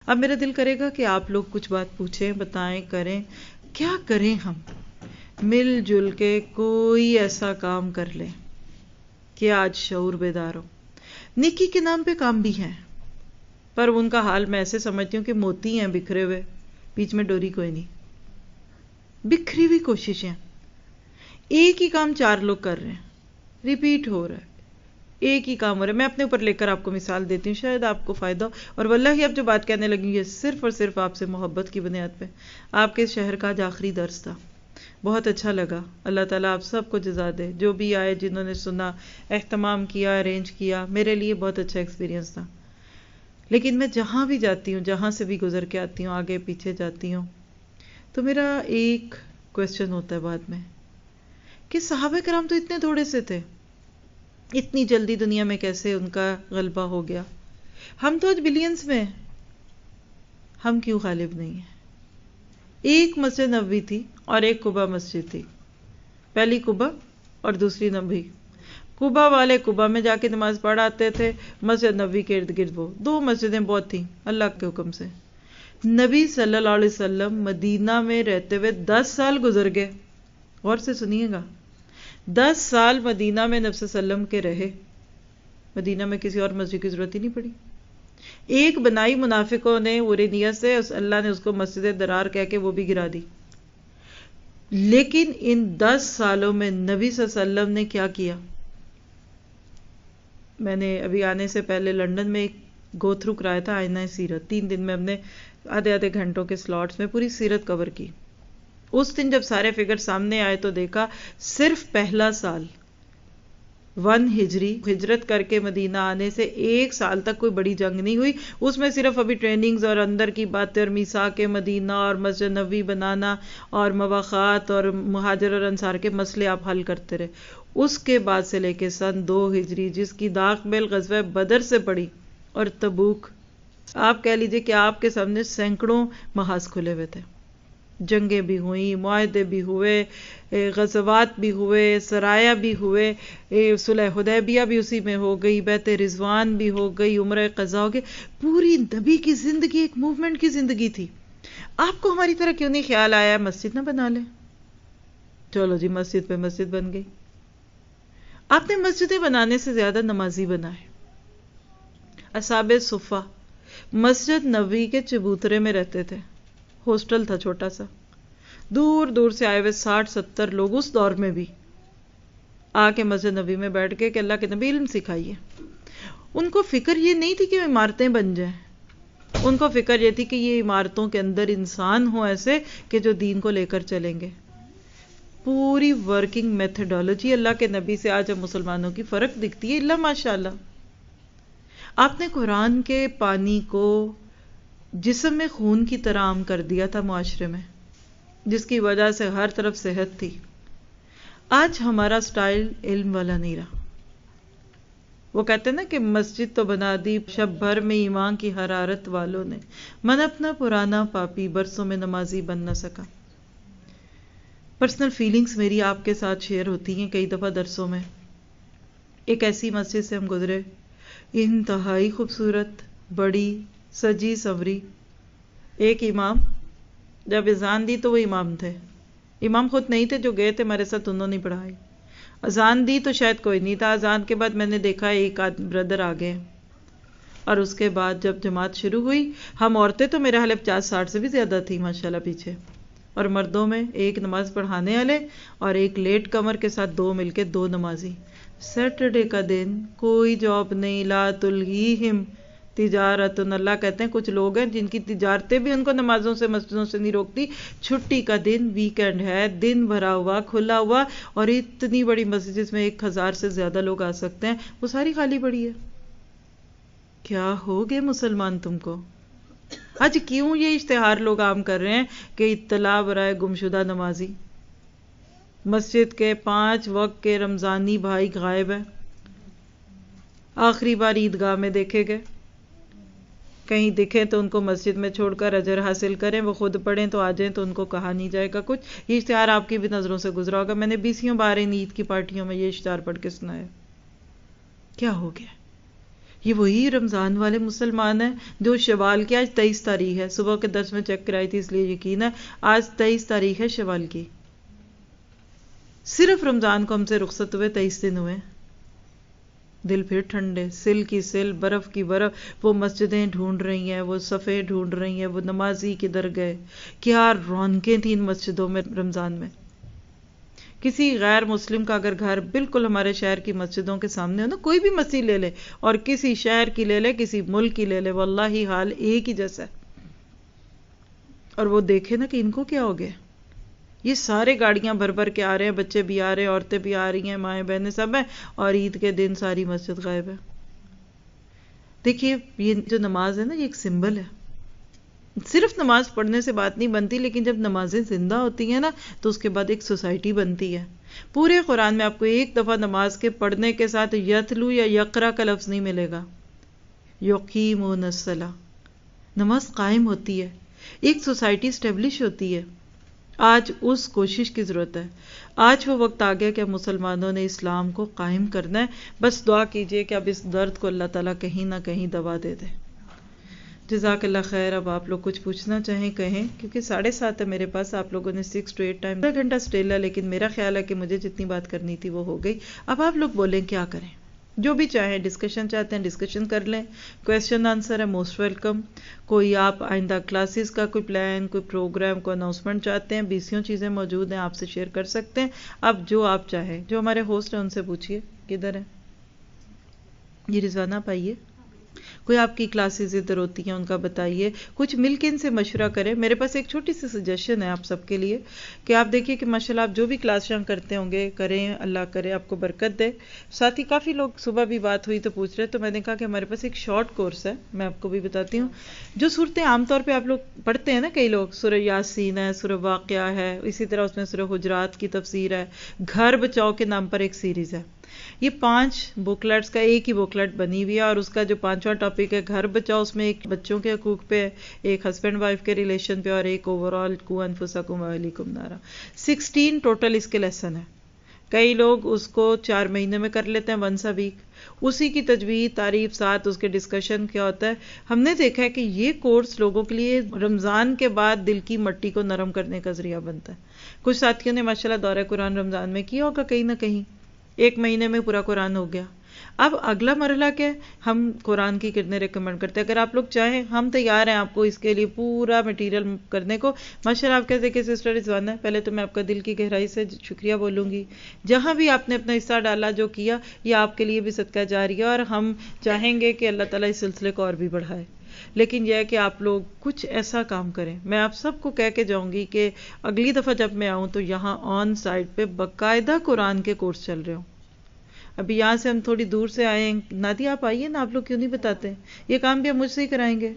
اب میرا دل کرے گا کہ آپ لوگ کچھ بات پوچھیں، بتائیں، کریں. کیا کریں ہم؟ مل جل کے کوئی ایسا کام کر لیں کہ آج شعور بیدار ہو. نیکی کے نام پہ کام بھی ہیں، پر ان کا حال میں ایسے سمجھتی ہوں کہ موتی ہیں بکھرے ہوئے، بیچ میں ڈوری کوئی نہیں. بکھری ہوئی کوششیں، ایک ہی کام 4 لوگ کر رہے ہیں، ریپیٹ ہو رہا ہے، ایک ہی کام ہو رہا ہے. میں اپنے اوپر لے کر آپ کو مثال دیتی ہوں، شاید آپ کو فائدہ ہو. اور واللہ اب جو بات کہنے لگی یہ صرف اور صرف آپ سے محبت کی بنیاد پہ. آپ کے شہر کا آج آخری درس تھا، بہت اچھا لگا. اللہ تعالیٰ آپ سب کو جزا دے، جو بھی آئے، جنہوں نے سنا، اہتمام کیا، ارینج کیا. میرے لیے بہت اچھا ایکسپیرینس تھا. لیکن میں جہاں بھی جاتی ہوں، جہاں سے بھی گزر کے آتی ہوں، آگے پیچھے جاتی ہوں، تو میرا ایک کویسچن ہوتا ہے بعد میں کہ صحابہ کرام تو اتنے تھوڑے سے تھے، اتنی جلدی دنیا میں کیسے ان کا غلبہ ہو گیا؟ ہم تو آج بلینز میں ہیں، ہم کیوں غالب نہیں ہیں؟ ایک مسجد نبوی تھی اور ایک قبا مسجد تھی، پہلی قبا اور دوسری نبوی. قبا والے قبا میں جا کے نماز پڑھ آتے تھے، مسجد نبوی کے ارد گرد وہ 2 مسجدیں بہت تھیں اللہ کے حکم سے. نبی صلی اللہ علیہ وسلم مدینہ میں رہتے ہوئے 10 سال گزر گئے. غور سے سنیے گا، 10 سال مدینہ میں نبی صلی اللہ علیہ وسلم کے رہے، مدینہ میں کسی اور مسجد کی ضرورت ہی نہیں پڑی. ایک بنائی منافقوں نے پوری نیت سے، اللہ نے اس کو مسجد درار کہہ کے وہ بھی گرا دی. لیکن ان 10 سالوں میں نبی صلی اللہ علیہ وسلم نے کیا کیا؟ میں نے ابھی آنے سے پہلے لندن میں ایک گو تھرو کرایا تھا آئینہ سیرت. 3 دن میں ہم نے آدھے گھنٹوں کے سلاٹس میں پوری سیرت کور کی. اس دن جب سارے فگر سامنے آئے تو دیکھا صرف پہلا سال 1 ہجری ہجرت کر کے مدینہ آنے سے 1 سال تک کوئی بڑی جنگ نہیں ہوئی. اس میں صرف ابھی ٹریننگز اور اندر کی باتیں اور میثاق مدینہ اور مسجد نبوی بنانا اور مواخات اور مہاجر اور انصار کے مسئلے آپ حل کرتے رہے. اس کے بعد سے لے کے سن 2 ہجری جس کی داغ میل غزوہ بدر سے پڑی اور تبوک، آپ کہہ لیجئے کہ آپ کے سامنے سینکڑوں محاذ کھلے ہوئے تھے. جنگیں بھی ہوئیں، معاہدے بھی ہوئے، غزوات بھی ہوئے، سرایا بھی ہوئے، صلح حدیبیہ بھی اسی میں ہو گئی، بیعت رضوان بھی ہو گئی، عمرہ قضا ہو گئی. پوری نبی کی زندگی ایک موومنٹ کی زندگی تھی. آپ کو ہماری طرح کیوں نہیں خیال آیا مسجد نہ بنا لیں؟ چلو جی مسجد پہ مسجد بن گئی. آپ نے مسجدیں بنانے سے زیادہ نمازی بنائے. اصحاب صفہ مسجد نبوی کے چبوترے میں رہتے تھے، ہاسٹل تھا چھوٹا سا، دور دور سے آئے ہوئے 60-70 لوگ اس دور میں بھی آ کے مسجد نبی میں بیٹھ کے کہ اللہ کے نبی علم سکھائیے. ان کو فکر یہ نہیں تھی کہ عمارتیں بن جائیں، ان کو فکر یہ تھی کہ یہ عمارتوں کے اندر انسان ہوں ایسے کہ جو دین کو لے کر چلیں گے. پوری ورکنگ میتھڈالوجی اللہ کے نبی سے آج ہم مسلمانوں کی فرق دکھتی ہے اللہ ماشاءاللہ. آپ نے قرآن کے پانی کو جسم میں خون کی طرح عام کر دیا تھا معاشرے میں، جس کی وجہ سے ہر طرف صحت تھی. آج ہمارا سٹائل علم والا نہیں رہا. وہ کہتے ہیں نا کہ مسجد تو بنا دی شب بھر میں ایمان کی حرارت والوں نے، من اپنا پرانا پاپی برسوں میں نمازی بن نہ سکا. پرسنل فیلنگز میری آپ کے ساتھ شیئر ہوتی ہیں کئی دفعہ درسوں میں. ایک ایسی مسجد سے ہم گزرے، انتہائی خوبصورت، بڑی، سجی سوری. ایک امام جب اذان دی تو وہ امام تھے، امام خود نہیں تھے، جو گئے تھے ہمارے ساتھ انہوں نے پڑھائی. اذان دی تو شاید کوئی نہیں تھا. اذان کے بعد میں نے دیکھا ایک بردر آ گئے، اور اس کے بعد جب جماعت شروع ہوئی، ہم عورتیں تو میرے حال 50-60 سے بھی زیادہ تھی ماشاءاللہ پیچھے، اور مردوں میں ایک نماز پڑھانے والے اور ایک لیٹ کمر کے ساتھ 2 مل کے 2 نمازی. سیٹرڈے کا دن کوئی جاب نہیں، لا تلہیہم تجارت. اللہ کہتے ہیں کچھ لوگ ہیں جن کی تجارتیں بھی ان کو نمازوں سے مسجدوں سے نہیں روکتی. چھٹی کا دن، ویکینڈ ہے، دن بھرا ہوا کھلا ہوا، اور اتنی بڑی مسجد جس میں 1000 سے زیادہ لوگ آ سکتے ہیں وہ ساری خالی پڑی ہے. کیا ہو گئے مسلمان تم کو؟ آج کیوں یہ اشتہار لوگ عام کر رہے ہیں کہ اطلاع برائے گمشدہ نمازی؟ مسجد کے 5 وقت کے رمضانی بھائی غائب ہیں. آخری بار عیدگاہ میں دیکھے گئے، کہیں دکھیں تو ان کو مسجد میں چھوڑ کر اجر حاصل کریں، وہ خود پڑھیں تو آ جائیں تو ان کو کہا نہیں جائے گا کچھ. یہ اشتہار آپ کی بھی نظروں سے گزرا ہوگا. میں نے 20 بار عید کی پارٹیوں میں یہ اشتہار پڑھ کے سنایا. کیا ہو گیا؟ یہ وہی رمضان والے مسلمان ہیں جو شوال کی آج 23 تاریخ ہے، صبح کے درس میں چیک کرائی تھی اس لیے یقین ہے، آج 23 تاریخ ہے شوال کی. صرف رمضان کو ہم سے رخصت ہوئے 23 دن ہوئے. دل پھر ٹھنڈے، سل کی سل، برف کی برف. وہ مسجدیں ڈھونڈ رہی ہیں، وہ صفے ڈھونڈ رہی ہیں، وہ نمازی کدھر گئے. کیا رونقیں تھیں ان مسجدوں میں رمضان میں. کسی غیر مسلم کا اگر گھر بالکل ہمارے شہر کی مسجدوں کے سامنے ہو نا، کوئی بھی مسجد لے لے اور کسی شہر کی لے لے، کسی ملک کی لے لے، واللہ حال ایک ہی جیسا ہے. اور وہ دیکھے نا کہ ان کو کیا ہو گیا. یہ سارے گاڑیاں بھر بھر کے آ رہے ہیں، بچے بھی آ رہے ہیں، عورتیں بھی آ رہی ہیں، مائیں بہنیں سب ہیں، اور عید کے دن ساری مسجد غائب ہے. دیکھیے یہ جو نماز ہے نا، یہ ایک سمبل ہے. صرف نماز پڑھنے سے بات نہیں بنتی، لیکن جب نمازیں زندہ ہوتی ہیں نا تو اس کے بعد ایک سوسائٹی بنتی ہے. پورے قرآن میں آپ کو ایک دفعہ نماز کے پڑھنے کے ساتھ یتلو یا یقرا کا لفظ نہیں ملے گا. یقیمون الصلاۃ، نماز قائم ہوتی ہے، ایک سوسائٹی اسٹیبلش ہوتی ہے. آج اس کوشش کی ضرورت ہے. آج وہ وقت آ گیا کہ مسلمانوں نے اسلام کو قائم کرنا ہے. بس دعا کیجئے کہ اب اس درد کو اللہ تعالیٰ کہیں نہ کہیں دوا دے دے. جزاک اللہ خیر. اب آپ لوگ کچھ پوچھنا چاہیں کہیں، کیونکہ 7:30 ہے میرے پاس. آپ لوگوں نے 6 to 8 ٹائم 1 گھنٹہ اسٹیل ہے، لیکن میرا خیال ہے کہ مجھے جتنی بات کرنی تھی وہ ہو گئی. اب آپ لوگ بولیں کیا کریں، جو بھی چاہیں. ڈسکشن چاہتے ہیں ڈسکشن کر لیں، کویسچن آنسر ہے موسٹ ویلکم. کوئی آپ آئندہ کلاسز کا کوئی پلان، کوئی پروگرام، کوئی اناؤنسمنٹ چاہتے ہیں، 20 چیزیں موجود ہیں آپ سے شیئر کر سکتے ہیں. اب جو آپ چاہیں. جو ہمارے ہوسٹ ہیں ان سے پوچھیے کدھر ہیں. یہ رضوانہ آپ آئیے. کوئی آپ کی کلاسز ادھر ہوتی ہیں ان کا بتائیے. کچھ مل کے ان سے مشورہ کریں. میرے پاس ایک چھوٹی سی سجیشن ہے آپ سب کے لیے کہ آپ دیکھیے کہ ماشاءاللہ آپ جو بھی کلاس شام کرتے ہوں گے کریں، اللہ کرے آپ کو برکت دے. ساتھ ہی کافی لوگ صبح بھی بات ہوئی تو پوچھ رہے، تو میں نے کہا کہ ہمارے پاس ایک شارٹ کورس ہے، میں آپ کو بھی بتاتی ہوں. جو صورتیں عام طور پہ آپ لوگ پڑھتے ہیں نا، کئی لوگ سورہ یاسین ہے، سورہ واقعہ ہے، اسی طرح اس میں سورہ حجرات کی تفسیر ہے، گھر بچاؤ کے نام پر ایک سیریز ہے. یہ 5 بکلیٹس کا ایک ہی بکلیٹ بنی ہوئی ہے، اور اس کا جو 5واں ٹاپک ہے گھر بچاؤ، اس میں ایک بچوں کے حقوق پہ، ایک ہسبینڈ وائف کے ریلیشن پہ، اور ایک اوور آل قوا انفسکم واہلیکم نارا. 16 ٹوٹل اس کے لیسن ہیں. کئی لوگ اس کو 4 مہینے میں کر لیتے ہیں، ونس اے ویک. اسی کی تجوید تعریف ساتھ اس کے ڈسکشن کیا ہوتا ہے. ہم نے دیکھا ہے کہ یہ کورس لوگوں کے لیے رمضان کے بعد دل کی مٹی کو نرم کرنے کا ذریعہ بنتا ہے. کچھ ساتھیوں نے ماشاءاللہ دورہ قرآن رمضان میں کیا ہوگا کہیں نہ کہیں، 1 مہینے میں پورا قرآن ہو گیا. اب اگلا مرحلہ کیا ہے، ہم قرآن کی کرنے ریکمینڈ کرتے ہیں. اگر آپ لوگ چاہیں ہم تیار ہیں آپ کو اس کے لیے پورا مٹیریل کرنے کو. ماشاءاللہ آپ کہتے ہیں کہ سسٹر رضوانہ، پہلے تو میں آپ کا دل کی گہرائی سے شکریہ بولوں گی. جہاں بھی آپ نے اپنا حصہ ڈالا، جو کیا، یہ آپ کے لیے بھی صدقہ جاری ہے، اور ہم چاہیں گے کہ اللہ تعالیٰ اس سلسلے کو اور بھی بڑھائے. لیکن یہ ہے کہ آپ لوگ کچھ ایسا کام کریں. میں آپ سب کو کہہ کے جاؤں گی کہ اگلی دفعہ جب میں آؤں تو یہاں آن سائٹ پہ باقاعدہ قرآن کے کورس چل رہے ہوں. ابھی یہاں سے ہم تھوڑی دور سے آئے ہیں. نادی آپ آئیے نا، آپ لوگ کیوں نہیں بتاتے؟ یہ کام بھی ہم مجھ سے ہی کرائیں گے.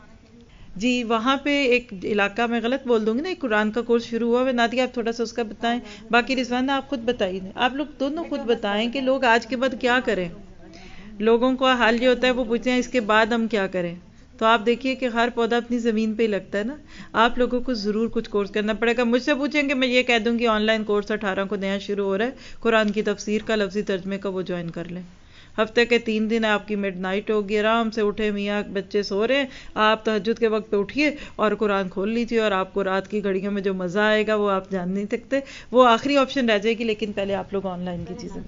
جی وہاں پہ ایک علاقہ میں غلط بول دوں گی نا، ایک قرآن کا کورس شروع ہوا ہے. نادی آپ تھوڑا سا اس کا بتائیں. باقی رضوانہ آپ خود بتائیے. آپ لوگ دونوں خود بتائیں کہ لوگ آج کے بعد کیا کریں. لوگوں کا حال یہ ہوتا ہے وہ پوچھتے ہیں اس کے بعد ہم کیا کریں. تو آپ دیکھیے کہ ہر پودا اپنی زمین پہ ہی لگتا ہے نا. آپ لوگوں کو ضرور کچھ کورس کرنا پڑے گا. مجھ سے پوچھیں گے میں یہ کہہ دوں گی آن لائن کورس 18 کو نیا شروع ہو رہا ہے قرآن کی تفسیر کا، لفظی ترجمے کا، وہ جوائن کر لیں. ہفتے کے 3 دن آپ کی مڈ نائٹ ہوگی، آرام سے اٹھے، میاں بچے سو رہے ہیں، آپ تہجد کے وقت پہ اٹھیے اور قرآن کھول لیجیے، اور آپ کو رات کی گھڑیوں میں جو مزہ آئے گا وہ آپ جان نہیں سکتے. وہ آخری آپشن رہ جائے گی، لیکن پہلے آپ لوگ آن لائن کی چیزیں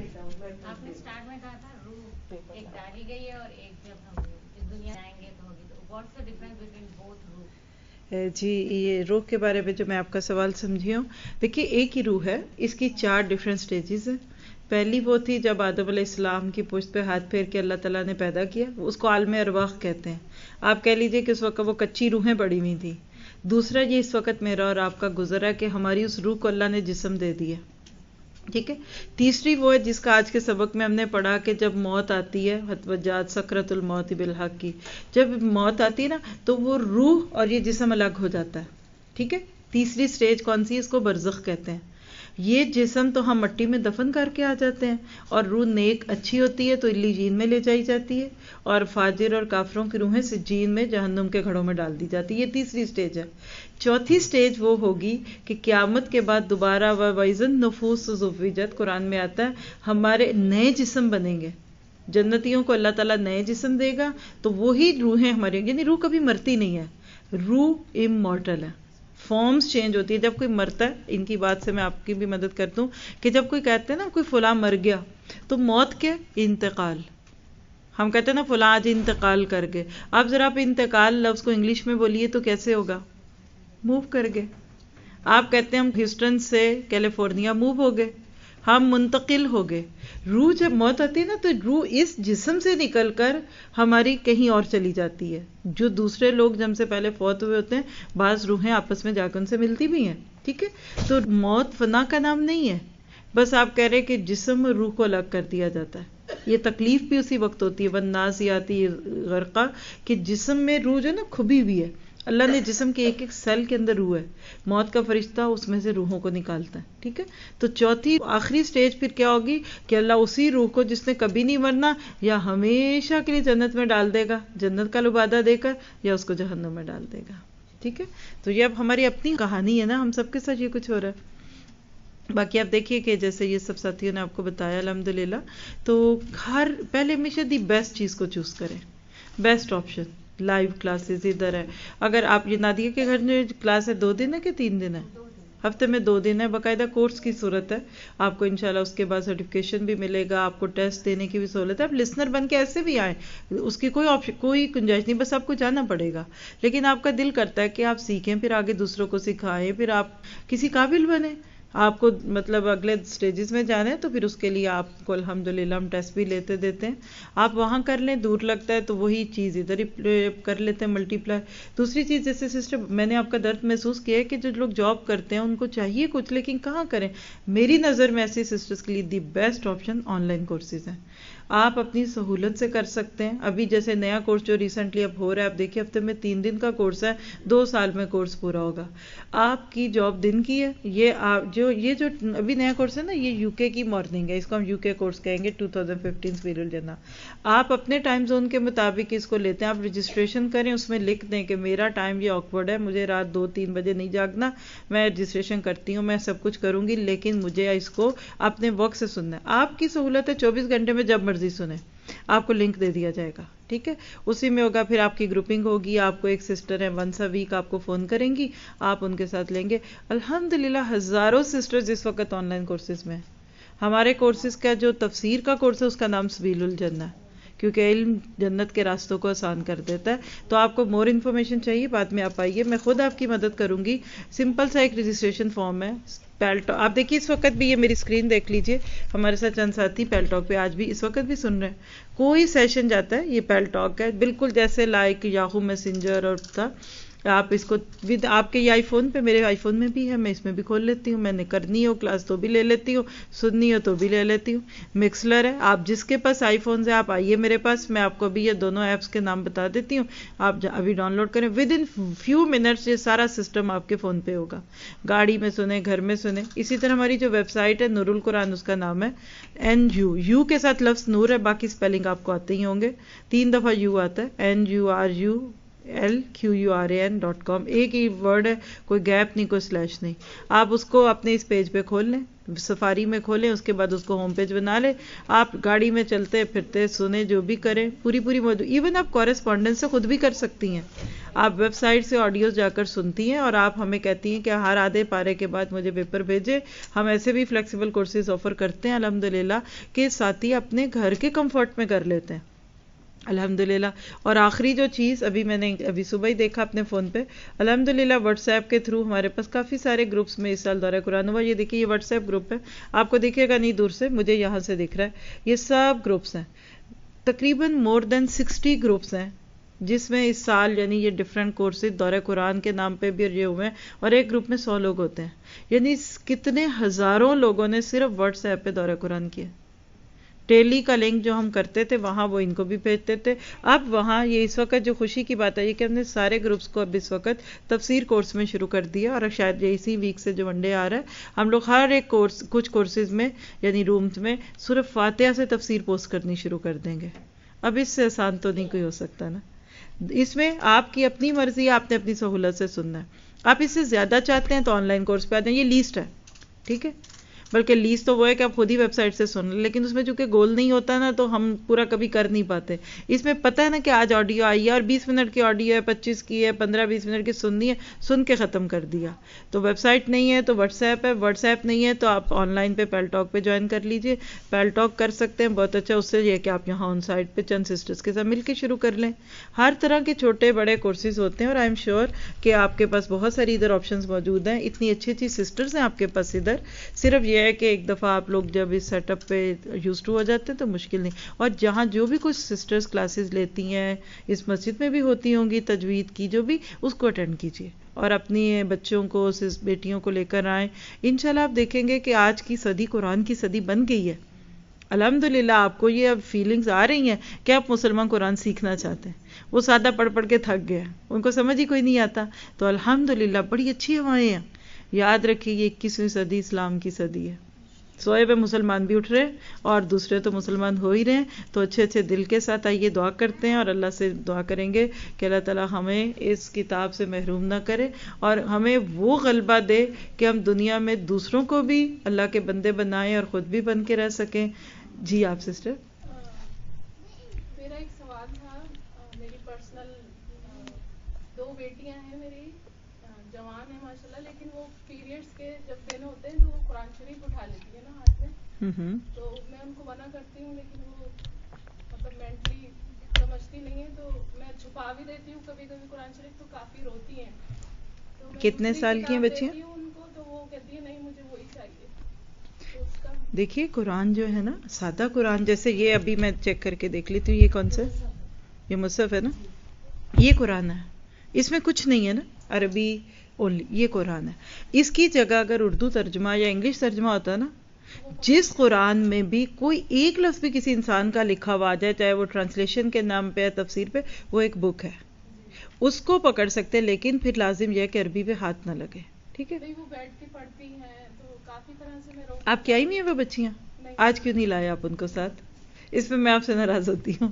ایک ڈالی گئی ہے اور ایک جب ہم اس دنیا میں آئیں گے تو ہوگی. تو what's the difference between both روح؟ جی یہ روح کے بارے میں جو میں آپ کا سوال سمجھی ہوں، دیکھیے ایک ہی روح ہے، اس کی 4 ڈفرینٹ سٹیجز ہیں. پہلی وہ تھی جب آدم علیہ السلام کی پشت پہ ہاتھ پھیر کے اللہ تعالیٰ نے پیدا کیا، اس کو عالم ارواح کہتے ہیں. آپ کہہ لیجئے کہ اس وقت وہ کچی روحیں پڑی ہوئی تھیں. دوسرا یہ اس وقت میرا اور آپ کا گزرا کہ ہماری اس روح کو اللہ نے جسم دے دیا. ٹھیک ہے. تیسری وہ ہے جس کا آج کے سبق میں ہم نے پڑھا کہ جب موت آتی ہے، وجات سکرت الموت بالحق کی، جب موت آتی ہے نا تو وہ روح اور یہ جسم الگ ہو جاتا ہے. ٹھیک ہے. تیسری سٹیج کون سی ہے؟ اس کو برزخ کہتے ہیں. یہ جسم تو ہم مٹی میں دفن کر کے آ جاتے ہیں، اور روح نیک اچھی ہوتی ہے تو علیین میں لے جائی جاتی ہے، اور فاجر اور کافروں کی روحیں سجین میں جہنم کے گھڑوں میں ڈال دی جاتی ہے. یہ تیسری سٹیج ہے. چوتھی سٹیج وہ ہوگی کہ قیامت کے بعد دوبارہ وَإِذَا النُّفُوسُ زُوِّجَتْ قرآن میں آتا ہے ہمارے نئے جسم بنیں گے. جنتیوں کو اللہ تعالیٰ نئے جسم دے گا تو وہی روحیں ہماری، یعنی روح کبھی مرتی نہیں ہے، روح امورٹل ہے، فارمز چینج ہوتی ہے جب کوئی مرتا ہے. ان کی بات سے میں آپ کی بھی مدد کرتا ہوں کہ جب کوئی کہتے ہیں نا کوئی فلاں مر گیا، تو موت کے انتقال، ہم کہتے ہیں نا فلاں آج انتقال کر گئے. آپ ذرا آپ انتقال لفظ کو انگلش میں بولیے تو کیسے ہوگا؟ موو کر گئے. آپ کہتے ہیں ہم ہیوسٹن سے کیلیفورنیا موو ہو گئے، ہم منتقل ہو گئے. روح جب موت آتی ہے نا تو روح اس جسم سے نکل کر ہماری کہیں اور چلی جاتی ہے. جو دوسرے لوگ جب سے پہلے فوت ہوئے ہوتے ہیں، بعض روحیں آپس میں جا کر ان سے ملتی بھی ہیں. ٹھیک ہے، تو موت فنا کا نام نہیں ہے. بس آپ کہہ رہے کہ جسم اور روح کو الگ کر دیا جاتا ہے. یہ تکلیف بھی اسی وقت ہوتی ہے، والنازعاتی غرقہ، کہ جسم میں روح جو ہے نا کھبی ہوئی ہے. اللہ نے جسم کے ایک ایک سیل کے اندر روح ہے، موت کا فرشتہ اس میں سے روحوں کو نکالتا ہے. ٹھیک ہے، تو چوتھی آخری سٹیج پھر کیا ہوگی کہ اللہ اسی روح کو جس نے کبھی نہیں مرنا یا ہمیشہ کے لیے جنت میں ڈال دے گا، جنت کا لبادہ دے کر، یا اس کو جہنم میں ڈال دے گا. ٹھیک ہے، تو یہ اب ہماری اپنی کہانی ہے نا، ہم سب کے ساتھ یہ کچھ ہو رہا ہے. باقی آپ دیکھیے کہ جیسے یہ سب ساتھیوں نے آپ کو بتایا الحمدللہ، تو ہر پہلے ہمیشہ دی بیسٹ چیز کو چوز کریں، بیسٹ آپشن. لائیو کلاسز ادھر ہے. اگر آپ یہ نادیہ کے گھر میں کلاس ہے 2 دن ہے کہ 3 دن ہے؟ ہفتے میں 2 دن ہے، باقاعدہ کورس کی صورت ہے. آپ کو انشاءاللہ اس کے بعد سرٹیفکیشن بھی ملے گا، آپ کو ٹیسٹ دینے کی بھی سہولت ہے. آپ لسنر بن کے ایسے بھی آئیں، اس کی کوئی آپشن کوئی گنجائش نہیں، بس آپ کو جانا پڑے گا. لیکن آپ کا دل کرتا ہے کہ آپ سیکھیں، پھر آگے دوسروں کو سکھائیں، پھر آپ کسی قابل بنیں، آپ کو مطلب اگلے سٹیجز میں جانا ہے، تو پھر اس کے لیے آپ کو الحمدللہ ہم ٹیسٹ بھی لیتے دیتے ہیں. آپ وہاں کر لیں، دور لگتا ہے تو وہی چیز ادھر ہی کر لیتے ہیں ملٹی پلائی. دوسری چیز جیسے سسٹر میں نے آپ کا درد محسوس کیا ہے کہ جو لوگ جاب کرتے ہیں ان کو چاہیے کچھ، لیکن کہاں کریں. میری نظر میں ایسی سسٹرز کے لیے the best option online courses ہیں. آپ اپنی سہولت سے کر سکتے ہیں. ابھی جیسے نیا کورس جو ریسنٹلی اب ہو رہا ہے، آپ دیکھیے ہفتے میں 3 دن کا کورس ہے، 2 سال میں کورس پورا ہوگا. آپ کی جاب دن کی ہے. یہ جو ابھی نیا کورس ہے نا، یہ یو کے کی مارننگ ہے، اس کو ہم یو کے کورس کہیں گے 2015 سپیریل جنا. آپ اپنے ٹائم زون کے مطابق اس کو لیتے ہیں. آپ رجسٹریشن کریں، اس میں لکھ دیں کہ میرا ٹائم یہ آکورڈ ہے، مجھے رات 2-3 بجے نہیں جاگنا، میں رجسٹریشن کرتی ہوں، میں سب کچھ کروں گی، لیکن مجھے اس کو اپنے وقت سے سننا ہے. آپ کی سہولت ہے 24 گھنٹے میں جب مرضی سنیں، آپ کو لنک دے دیا جائے گا. ٹھیک ہے، اسی میں ہوگا. پھر آپ کی گروپنگ ہوگی. آپ کو ایک سسٹر ہے ونس اے ویک آپ کو فون کریں گی، آپ ان کے ساتھ لیں گے. الحمدللہ ہزاروں سسٹرز اس وقت آن لائن کورسز میں. ہمارے کورسز کا جو تفسیر کا کورس ہے اس کا نام سبیل الجنہ ہے، کیونکہ علم جنت کے راستوں کو آسان کر دیتا ہے. تو آپ کو مور انفارمیشن چاہیے، بعد میں آپ آئیے، میں خود آپ کی مدد کروں گی. سمپل سا ایک رجسٹریشن فارم ہے. آپ دیکھیے اس وقت بھی یہ میری اسکرین دیکھ لیجئے، ہمارے ساتھ چند ساتھی پیل ٹاک پہ آج بھی اس وقت بھی سن رہے ہیں. کوئی سیشن جاتا ہے، یہ پیل ٹاک ہے، بالکل جیسے لائک یاہو میسنجر اور تھا. آپ اس کو ود آپ کے یہ آئی فون پہ، میرے آئی فون میں بھی ہے، میں اس میں بھی کھول لیتی ہوں. میں نے کرنی ہو کلاس تو بھی لے لیتی ہوں، سننی ہو تو بھی لے لیتی ہوں. مکسلر ہے، آپ جس کے پاس آئی فون ہے آپ آئیے میرے پاس، میں آپ کو بھی یہ دونوں ایپس کے نام بتا دیتی ہوں. آپ ابھی ڈاؤن لوڈ کریں، ود ان فیو منٹس یہ سارا سسٹم آپ کے فون پہ ہوگا. گاڑی میں سنیں، گھر میں سنیں. اسی طرح ہماری جو ویب سائٹ ہے نور القرآن، اس کا نام ہے NU کے ساتھ لفظ نور ہے، باقی اسپیلنگ آپ کو آتے ہی ہوں گے. 3 دفعہ یو آتا ہے، NURULQURAN.com. ایک ہی ورڈ ہے، کوئی گیپ نہیں، کوئی سلیش نہیں. آپ اس کو اپنے اس پیج پہ کھول لیں، سفاری میں کھولیں، اس کے بعد اس کو ہوم پیج بنا لیں. آپ گاڑی میں چلتے پھرتے سنیں، جو بھی کریں، پوری موضوع. ایون آپ کورسپونڈنس سے خود بھی کر سکتی ہیں. آپ ویب سائٹ سے آڈیوز جا کر سنتی ہیں اور آپ ہمیں کہتی ہیں کہ ہر آدھے پارے کے بعد مجھے پیپر بھیجے. ہم ایسے بھی فلیکسیبل کورسز آفر کرتے ہیں الحمدللہ، کہ ساتھی اپنے گھر کے کمفرٹ میں کر لیتے ہیں الحمدللہ. اور آخری جو چیز میں نے ابھی صبح ہی دیکھا اپنے فون پہ، الحمدللہ واٹس ایپ کے تھرو ہمارے پاس کافی سارے گروپس میں اس سال دورہ قرآن ہوا. یہ دیکھیے یہ واٹس ایپ گروپ ہے، آپ کو دیکھے گا نہیں دور سے، مجھے یہاں سے دکھ رہا ہے. یہ سب گروپس ہیں، تقریباً مور دین 60 گروپس ہیں، جس میں اس سال یعنی یہ ڈفرینٹ کورسز دورہ قرآن کے نام پہ بھی یہ ہوئے ہیں. اور ایک گروپ میں 100 لوگ ہوتے ہیں، یعنی کتنے ہزاروں لوگوں نے صرف واٹس ایپ پہ دورہ قرآن کیا. ڈیلی کا لنک جو ہم کرتے تھے وہاں وہ ان کو بھی بھیجتے تھے. اب وہاں یہ اس وقت جو خوشی کی بات ہے یہ کہ ہم نے سارے گروپس کو اب اس وقت تفسیر کورس میں شروع کر دیا. اور شاید اسی ویک سے جو ون ڈے آ رہا ہے، ہم لوگ ہر ایک کورس کچھ کورسز میں یعنی رومز میں صرف فاتحہ سے تفسیر پوسٹ کرنی شروع کر دیں گے. اب اس سے آسان تو نہیں کوئی ہو سکتا نا. اس میں آپ کی اپنی مرضی، آپ نے اپنی سہولت سے سننا ہے. آپ اس سے زیادہ چاہتے ہیں تو آن لائن کورس پہ آ جائیں، یہ لیسٹ ہے. ٹھیک ہے، بلکہ لیز تو وہ ہے کہ آپ خود ہی ویب سائٹ سے سن لیں، لیکن اس میں چونکہ گول نہیں ہوتا نا تو ہم پورا کبھی کر نہیں پاتے. اس میں پتہ ہے نا کہ آج آڈیو آئی ہے اور 20 منٹ کی آڈیو ہے، 25 کی ہے، 15-20 منٹ کی سننی ہے، سن کے ختم کر دیا. تو ویب سائٹ نہیں ہے تو واٹس ایپ ہے، واٹس ایپ نہیں ہے تو آپ آن لائن پہ پیل ٹاک پہ جوائن کر لیجئے. پیل ٹاک کر سکتے ہیں، بہت اچھا. اس سے یہ کہ آپ یہاں آن سائٹ پہ چند سسٹرز کے ساتھ مل کے شروع کر لیں. ہر طرح کے چھوٹے بڑے کورسز ہوتے ہیں اور آئی ایم شیور کہ آپ کے پاس بہت ساری ادھر آپشنز موجود ہیں. اتنی اچھی اچھی سسٹرز ہیں آپ کے پاس ادھر. صرف یہ ہے کہ ایک دفعہ آپ لوگ جب اس سیٹ اپ پہ یوز ٹو ہو جاتے ہیں تو مشکل نہیں. اور جہاں جو بھی کچھ سسٹرز کلاسز لیتی ہیں، اس مسجد میں بھی ہوتی ہوں گی تجوید کی، جو بھی اس کو اٹینڈ کیجیے اور اپنی بچوں کو بیٹیوں کو لے کر آئیں. انشاءاللہ آپ دیکھیں گے کہ آج کی صدی قرآن کی صدی بن گئی ہے. الحمدللہ آپ کو یہ اب فیلنگز آ رہی ہیں کہ آپ مسلمان قرآن سیکھنا چاہتے ہیں. وہ سادہ پڑھ پڑھ کے تھک گئے، ان کو سمجھ ہی کوئی نہیں آتا. تو الحمدللہ بڑی اچھی ہوائیں ہیں. یاد رکھیے یہ 21ویں صدی اسلام کی صدی ہے. سوئے پہ مسلمان بھی اٹھ رہے اور دوسرے تو مسلمان ہو ہی رہے ہیں. تو اچھے اچھے دل کے ساتھ آئیے دعا کرتے ہیں اور اللہ سے دعا کریں گے کہ اللہ تعالیٰ ہمیں اس کتاب سے محروم نہ کرے اور ہمیں وہ غلبہ دے کہ ہم دنیا میں دوسروں کو بھی اللہ کے بندے بنائیں اور خود بھی بن کے رہ سکیں. جی آپ سسٹر. میرا ایک سوال تھا. میری پرسنل 2 بیٹیاں ہیں میری، جوان ہیں ماشاءاللہ، لیکن وہ پیریڈس کے جب دن ہوتے ہیں تو وہ قرآن شریف اٹھا لیتی ہے نا ہاتھ میں. تو میں ان کو منع کرتی ہوں لیکن وہ مطلب مینٹلی سمجھتی نہیں ہے، تو میں چھپا بھی دیتی ہوں کبھی کبھی قرآن شریف، تو کافی روتی ہیں. تو میں کتنے سال کی ہیں بچیاں؟ دیتی ہوں ان کو تو وہ کہتی ہے نہیں مجھے وہی چاہیے. تو اس کا دیکھیے قرآن جو ہے نا، سادہ قرآن، جیسے یہ ابھی میں چیک کر کے دیکھ لیتی ہوں یہ کون سا ہے، یہ مصحف ہے نا، یہ قرآن ہے. اس میں کچھ نہیں ہے نا، عربی اونلی یہ قرآن ہے. اس کی جگہ اگر اردو ترجمہ یا انگلش ترجمہ ہوتا نا، جس قرآن میں بھی کوئی ایک لفظ بھی کسی انسان کا لکھا ہوا آ جائے، چاہے وہ ٹرانسلیشن کے نام پہ ہے، تفسیر پہ، وہ ایک بک ہے، اس کو پکڑ سکتے. لیکن پھر لازم یہ ہے کہ عربی پہ ہاتھ نہ لگے. ٹھیک ہے. وہ بیٹھ کے پڑھتی ہیں تو کافی طرح سے میں آپ کیا ہی نہیں ہے وہ بچیاں؟ آج کیوں نہیں لائے آپ ان کو ساتھ؟ اس میں آپ سے ناراض ہوتی ہوں.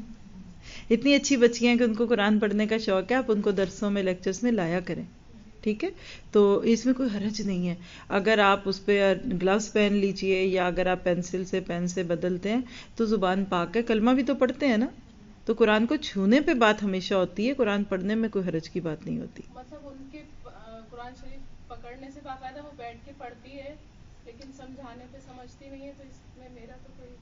اتنی اچھی بچیاں ہیں کہ ان کو قرآن پڑھنے کا شوق ہے، آپ ان کو درسوں میں لیکچرز میں لایا کریں. ٹھیک ہے. تو اس میں کوئی حرج نہیں ہے. اگر آپ اس پہ گلوز پہن لیجئے یا اگر آپ پینسل سے پین سے بدلتے ہیں تو زبان پاک ہے. کلمہ بھی تو پڑھتے ہیں نا. تو قرآن کو چھونے پہ بات ہمیشہ ہوتی ہے، قرآن پڑھنے میں کوئی حرج کی بات نہیں ہوتی. مطلب ان کے قرآن شریف پکڑنے سے باقاعدہ وہ بیٹھ کے پڑھتی ہے لیکن سمجھانے پہ سمجھتی نہیں ہے. تو اس میں میرا تو کوئی،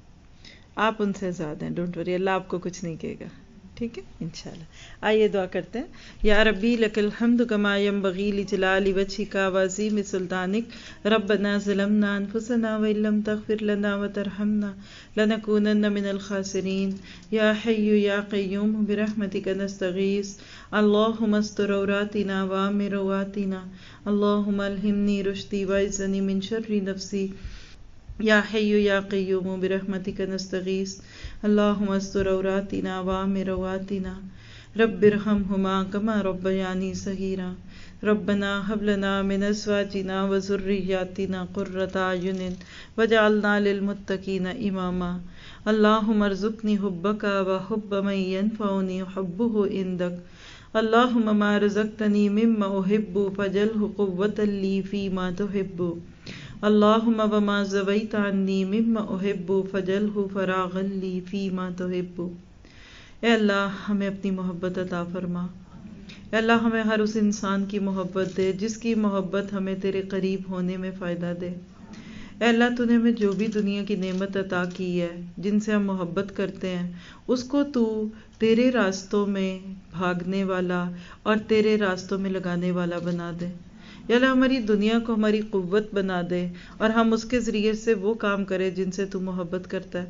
آپ ان سے زیادہ ہیں، ڈونٹ وری، اللہ آپ کو کچھ نہیں کہے گا. ٹھیک ہے انشاءاللہ. آئیے دعا کرتے ہیں. یا ربی لک الحمد کما ینبغی لجلال وجہک وعظیم سلطانک. ربنا ظلمنا انفسنا وان لم تغفر لنا وترحمنا لنکونن من الخاسرین. یا حی یا قیوم برحمتک نستغیث. اللہم استر عوراتنا وآمن رواتنا. اللہم الہمنی رشدی واعذنی من شر نفسی. یا حی یا قیوم برحمتک نستغیث. اللہم استر عوراتنا وآمن رواتنا. رب ارحمہما کما ربیانی صغیرا. ربنا هب لنا من ازواجنا وذریاتنا قرۃ اعین واجعلنا للمتقین اماما. اللہم ارزقنی حبک وحب من ینفعنی حبہ عندک. اللہم ما رزقتنی مما احب فاجعلہ قوۃ لی فیما تحب. اللہم وما زویت عنی مما احب فاجعلہ فراغا لی فیما تحب. اے اللہ ہمیں اپنی محبت عطا فرما. اے اللہ ہمیں ہر اس انسان کی محبت دے جس کی محبت ہمیں تیرے قریب ہونے میں فائدہ دے. اے اللہ تو نے ہمیں جو بھی دنیا کی نعمت عطا کی ہے، جن سے ہم محبت کرتے ہیں، اس کو تو تیرے راستوں میں بھاگنے والا اور تیرے راستوں میں لگانے والا بنا دے. یا اللہ ہماری دنیا کو ہماری قوت بنا دے اور ہم اس کے ذریعے سے وہ کام کرے جن سے تو محبت کرتا ہے.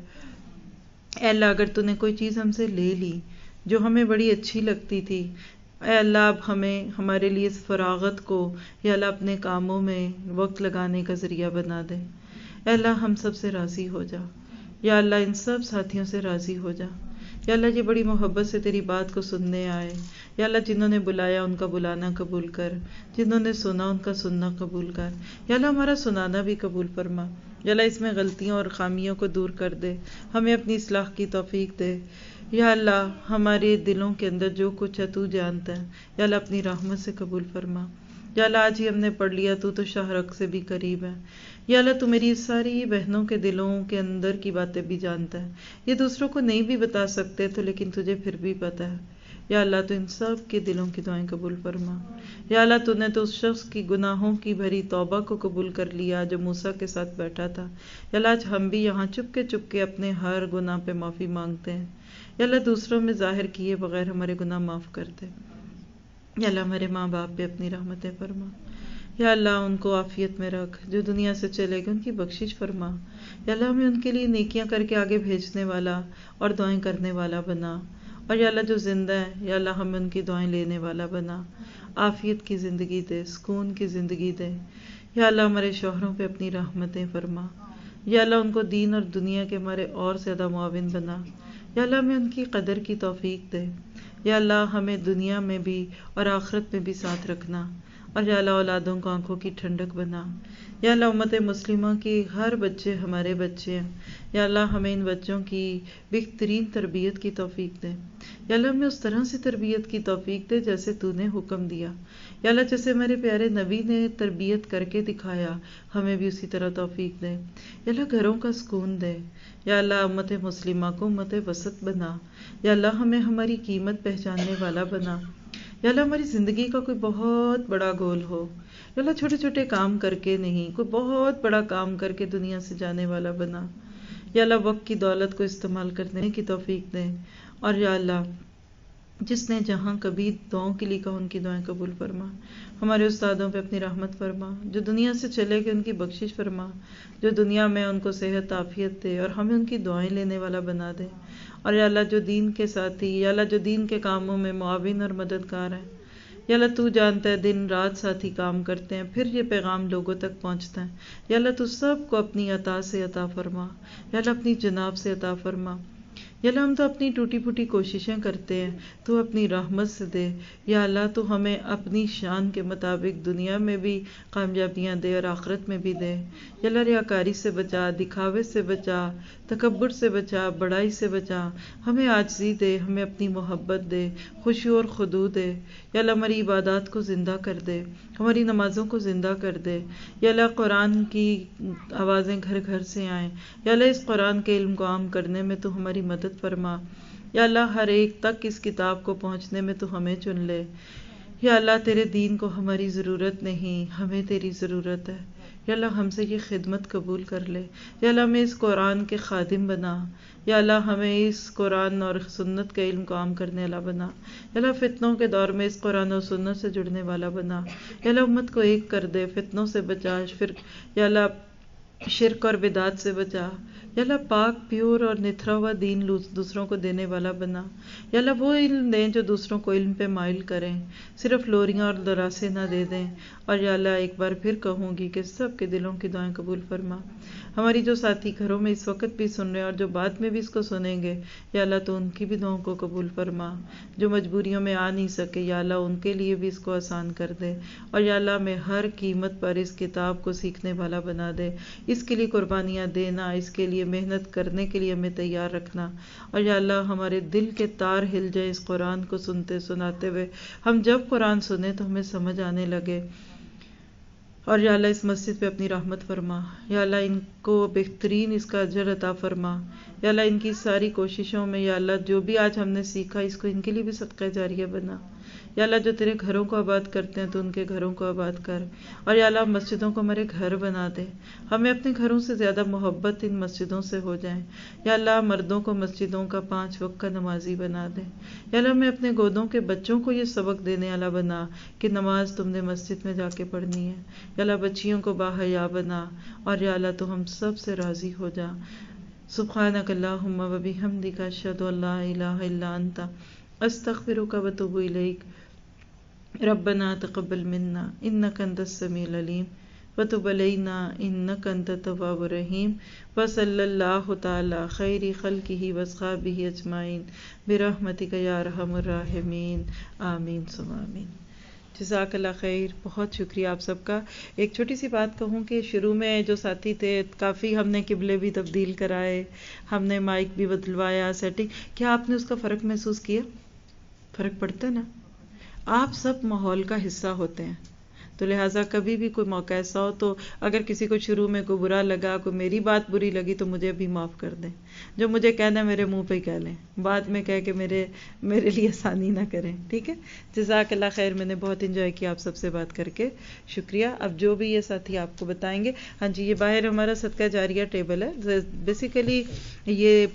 اے اللہ اگر تو نے کوئی چیز ہم سے لے لی جو ہمیں بڑی اچھی لگتی تھی، اے اللہ اب ہمیں ہمارے لیے اس فراغت کو یا اللہ اپنے کاموں میں وقت لگانے کا ذریعہ بنا دے. اے اللہ ہم سب سے راضی ہو جا. یا اللہ ان سب ساتھیوں سے راضی ہو جا. یا اللہ یہ بڑی محبت سے تیری بات کو سننے آئے. یا اللہ جنہوں نے بلایا ان کا بلانا قبول کر، جنہوں نے سنا ان کا سننا قبول کر. یا اللہ ہمارا سنانا بھی قبول فرما. یا اللہ اس میں غلطیوں اور خامیوں کو دور کر دے، ہمیں اپنی اصلاح کی توفیق دے. یا اللہ ہمارے دلوں کے اندر جو کچھ ہے تو جانتا ہے. یا اللہ اپنی رحمت سے قبول فرما. یا اللہ آج ہی ہم نے پڑھ لیا تو شاہرگ سے بھی قریب ہے. یا اللہ تو میری ساری بہنوں کے دلوں کے اندر کی باتیں بھی جانتا ہے. یہ دوسروں کو نہیں بھی بتا سکتے تو لیکن تجھے پھر بھی پتا ہے. یا اللہ تو ان سب کے دلوں کی دعائیں قبول فرما. یا اللہ تو نے تو اس شخص کی گناہوں کی بھری توبہ کو قبول کر لیا جو موسیٰ کے ساتھ بیٹھا تھا. یا اللہ آج ہم بھی یہاں چپ کے اپنے ہر گناہ پہ معافی مانگتے ہیں. یا اللہ دوسروں میں ظاہر کیے بغیر ہمارے گناہ معاف کر دے. یا اللہ ہمارے ماں باپ پہ اپنی رحمتیں فرما. یا اللہ ان کو عافیت میں رکھ. جو دنیا سے چلے گئے ان کی بخشش فرما. یا اللہ ہمیں ان کے لیے نیکیاں کر کے آگے بھیجنے والا اور دعائیں کرنے والا بنا. اور یا اللہ جو زندہ ہے یا اللہ ہمیں ان کی دعائیں لینے والا بنا. عافیت کی زندگی دے, سکون کی زندگی دے. یا اللہ ہمارے شوہروں پہ اپنی رحمتیں فرما. یا اللہ ان کو دین اور دنیا کے ہمارے اور زیادہ معاون بنا. یا اللہ ہمیں ان کی قدر کی توفیق دے. یا اللہ ہمیں دنیا میں بھی اور آخرت میں بھی ساتھ رکھنا. اور یا اللہ اولادوں کو آنکھوں کی ٹھنڈک بنا. یا اللہ امت مسلمہ کی ہر بچے ہمارے بچے ہیں. یا اللہ ہمیں ان بچوں کی بہترین تربیت کی توفیق دے. یا اللہ ہمیں اس طرح سے تربیت کی توفیق دے جیسے تو نے حکم دیا. یا اللہ جیسے ہمارے پیارے نبی نے تربیت کر کے دکھایا ہمیں بھی اسی طرح توفیق دے. یا اللہ گھروں کا سکون دے. یا اللہ امت مسلمہ کو امت وسط بنا. یا اللہ ہمیں ہماری قیمت پہچاننے والا بنا. یا اللہ ہماری زندگی کا کوئی بہت بڑا گول ہو. یا اللہ چھوٹے چھوٹے کام کر کے نہیں, کوئی بہت بڑا کام کر کے دنیا سے جانے والا بنا. یا اللہ وقت کی دولت کو استعمال کرنے کی توفیق دے. اور یا اللہ جس نے جہاں کبھی دعاؤں کے لیے کہا ان کی دعائیں قبول فرما. ہمارے استادوں پہ اپنی رحمت فرما. جو دنیا سے چلے گئے ان کی بخشش فرما. جو دنیا میں ان کو صحت عافیت دے اور ہمیں ان کی دعائیں لینے والا بنا دے. اور یا اللہ جو دین کے ساتھی, یا اللہ جو دین کے کاموں میں معاون اور مددگار ہیں, یا اللہ تو جانتا ہے دن رات ساتھی کام کرتے ہیں پھر یہ پیغام لوگوں تک پہنچتا ہے. یا اللہ تو سب کو اپنی عطا سے عطا فرما. یا اللہ اپنی جناب سے عطا فرما. یا اللہ ہم تو اپنی ٹوٹی پھوٹی کوششیں کرتے ہیں, تو اپنی رحمت سے دے. یا اللہ تو ہمیں اپنی شان کے مطابق دنیا میں بھی کامیابیاں دے اور آخرت میں بھی دے. یا اللہ ریاکاری سے بچا, دکھاوے سے بچا, تکبر سے بچا, بڑائی سے بچا. ہمیں عاجزی دے, ہمیں اپنی محبت دے, خشوع اور خضوع دے. یا اللہ ہماری عبادات کو زندہ کر دے, ہماری نمازوں کو زندہ کر دے. یا اللہ قرآن کی آوازیں گھر گھر سے آئیں. یا اللہ اس قرآن کے علم کو عام کرنے میں تو ہماری مدد فرما. یا اللہ ہر ایک تک اس کتاب کو پہنچنے میں تو ہمیں چن لے. یا اللہ تیرے دین کو ہماری ضرورت نہیں, ہمیں تیری ضرورت ہے. یا اللہ ہم سے یہ خدمت قبول کر لے. یا اللہ ہمیں اس قرآن کے خادم بنا. یا اللہ ہمیں اس قرآن اور سنت کے علم کو عام کرنے والا بنا. یا اللہ فتنوں کے دور میں اس قرآن اور سنت سے جڑنے والا بنا. یا اللہ امت کو ایک کر دے, فتنوں سے بچا. یا اللہ شرک اور بدعات سے بچا. یا اللہ پاک پیور اور نتھرا ہوا دین دوسروں کو دینے والا بنا. یا اللہ وہ علم دیں جو دوسروں کو علم پہ مائل کریں, صرف لوریاں اور دراسے نہ دے دیں. اور یا اللہ ایک بار پھر کہوں گی کہ سب کے دلوں کی دعائیں قبول فرما. ہماری جو ساتھی گھروں میں اس وقت بھی سن رہے ہیں اور جو بعد میں بھی اس کو سنیں گے, یا اللہ تو ان کی بھی دعاؤں کو قبول فرما. جو مجبوریوں میں آ نہیں سکے یا اللہ ان کے لیے بھی اس کو آسان کر دے. اور یا اللہ میں ہر قیمت پر اس کتاب کو سیکھنے والا بنا دے. اس کے لیے قربانیاں دینا, اس کے لیے محنت کرنے کے لیے ہمیں تیار رکھنا. اور یا اللہ ہمارے دل کے تار ہل جائیں اس قرآن کو سنتے سناتے ہوئے. ہم جب قرآن سنیں تو ہمیں سمجھ آنے لگے. اور یا اللہ اس مسجد پہ اپنی رحمت فرما. یا اللہ ان کو بہترین اس کا اجر عطا فرما. یا اللہ ان کی ساری کوششوں میں یا اللہ جو بھی آج ہم نے سیکھا اس کو ان کے لیے بھی صدقہ جاریہ بنا. یا اللہ جو تیرے گھروں کو آباد کرتے ہیں تو ان کے گھروں کو آباد کر. اور یا اللہ مسجدوں کو ہمارے گھر بنا دے. ہمیں اپنے گھروں سے زیادہ محبت ان مسجدوں سے ہو جائیں. یا اللہ مردوں کو مسجدوں کا 5 وقت کا نمازی بنا دے. یا اللہ میں اپنے گودوں کے بچوں کو یہ سبق دینے والا بنا کہ نماز تم نے مسجد میں جا کے پڑھنی ہے. یا اللہ بچیوں کو باحیا بنا. اور یا اللہ تو ہم سب سے راضی ہو جا. سبحانک اللہم و بحمدک اشہد ان لا الہ الا انت استغفرک و اتوب الیک. ربنا تقبل منا انک انت السمیع العلیم وتب علینا انک انت التواب الرحیم. وصلی اللہ تعالی خیر خلقہ واصحابہ اجمعین برحمتک یا ارحم الراحمین. آمین ثم آمین. جزاک اللہ خیر. بہت شکریہ آپ سب کا. ایک چھوٹی سی بات کہوں کہ شروع میں جو ساتھی تھے کافی ہم نے قبلے بھی تبدیل کرائے, ہم نے مائک بھی بدلوایا, سیٹنگ. کیا آپ نے اس کا فرق محسوس کیا؟ فرق پڑتا ہے نا. آپ سب ماحول کا حصہ ہوتے ہیں. تو لہٰذا کبھی بھی کوئی موقع ایسا ہو تو اگر کسی کو شروع میں کوئی برا لگا، کوئی میری بات بری لگی تو مجھے بھی معاف کر دیں. جو مجھے کہنا ہے میرے منہ پہ ہی کہہ لیں، بعد میں کہہ کے میرے لیے آسانی نہ کریں. ٹھیک ہے، جزاک اللہ خیر. میں نے بہت انجوائے کیا آپ سب سے بات کر کے، شکریہ. اب جو بھی یہ ساتھی آپ کو بتائیں گے. ہاں جی، یہ باہر ہمارا صدقہ جاریہ ٹیبل ہے. بیسیکلی یہ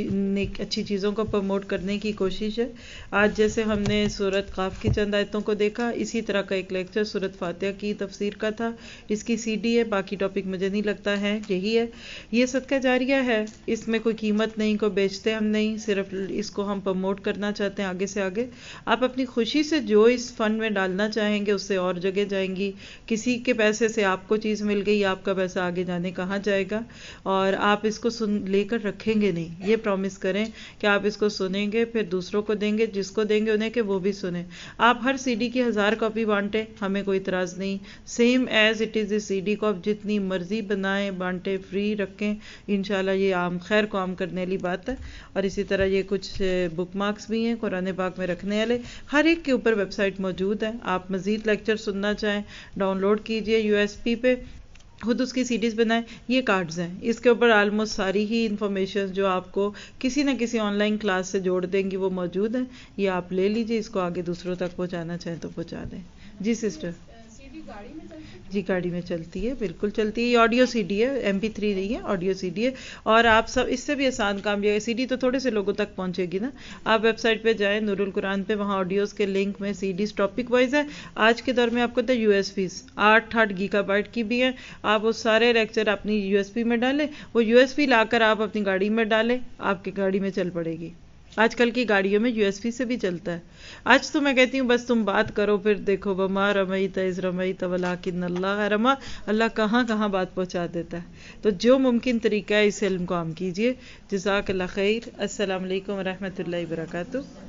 اچھی چیزوں کو پروموٹ کرنے کی کوشش ہے. آج جیسے ہم نے سورۃ قاف کی چند آیتوں کو دیکھا، اسی طرح کا ایک لیکچر سورۃ فاتحہ کی تفسیر کا تھا. اس کی CD ہے، باقی ٹاپک مجھے نہیں لگتا ہے یہی ہے. یہ صدقہ جاریہ ہے، اس میں کوئی قیمت نہیں، کوئی بیچتے ہم نہیں، صرف اس کو ہم پروموٹ کرنا چاہتے ہیں آگے سے آگے. آپ اپنی خوشی سے جو اس فنڈ میں ڈالنا چاہیں گے اس سے اور جگہ جائیں گی. کسی کے پیسے سے آپ کو چیز مل گئی، آپ کا پیسہ آگے جانے کہاں جائے گا. اور آپ اس کو لے کر رکھیں گے نہیں، یہ پرومس کریں کہ آپ اس کو سنیں گے، پھر دوسروں کو دیں گے، جس کو دیں گے انہیں کہ وہ بھی سنیں. آپ ہر CD کی 1000 کاپی بانٹیں، ہمیں کوئی اعتراض نہیں. Same as it is CD کو آپ جتنی مرضی بنائیں، بانٹیں، فری رکھیں. انشاءاللہ یہ عام خیر کو عام کرنے والی بات ہے. اور اسی طرح یہ کچھ بک مارکس بھی ہیں قرآن پاک میں رکھنے والے، ہر ایک کے اوپر ویب سائٹ موجود ہے. آپ مزید لیکچر سننا چاہیں ڈاؤن لوڈ کیجئے USB پہ، خود اس کی CDs بنائیں. یہ کارڈز ہیں، اس کے اوپر آلموسٹ ساری ہی انفارمیشن جو آپ کو کسی نہ کسی آن لائن کلاس سے جوڑ دیں گی وہ موجود ہیں. یہ آپ لے لیجئے، اس کو آگے دوسروں تک پہنچانا چاہیں تو پہنچا دیں. جی سسٹر. CD گاڑی میں چلتی ہے؟ جی گاڑی میں چلتی ہے، بالکل چلتی ہے. یہ آڈیو CD ہے، MP3 نہیں ہے، آڈیو CD ہے. اور آپ سب اس سے بھی آسان کام یہ ہے، CD تو تھوڑے سے لوگوں تک پہنچے گی نا. آپ ویب سائٹ پہ جائیں نور القرآن پہ، وہاں آڈیوز کے لنک میں CDs ٹاپک وائز ہے. آج کے دور میں آپ کو تو USBs 8 گیگا بائٹ کی بھی ہیں. آپ وہ سارے لیکچر اپنی USB میں ڈالیں، وہ USB لا کر آپ اپنی گاڑی میں ڈالیں، آپ کی گاڑی میں چل پڑے گی. آج کل کی گاڑیوں میں USB سے بھی چلتا ہے. آج تو میں کہتی ہوں بس تم بات کرو، پھر دیکھو وما رمیت اذ رمیت ولکن اللہ رمی. اللہ کہاں کہاں بات پہنچا دیتا ہے. تو جو ممکن طریقہ ہے اس علم کو عام کیجیے. جزاک اللہ خیر. السلام علیکم ورحمۃ اللہ وبرکاتہ.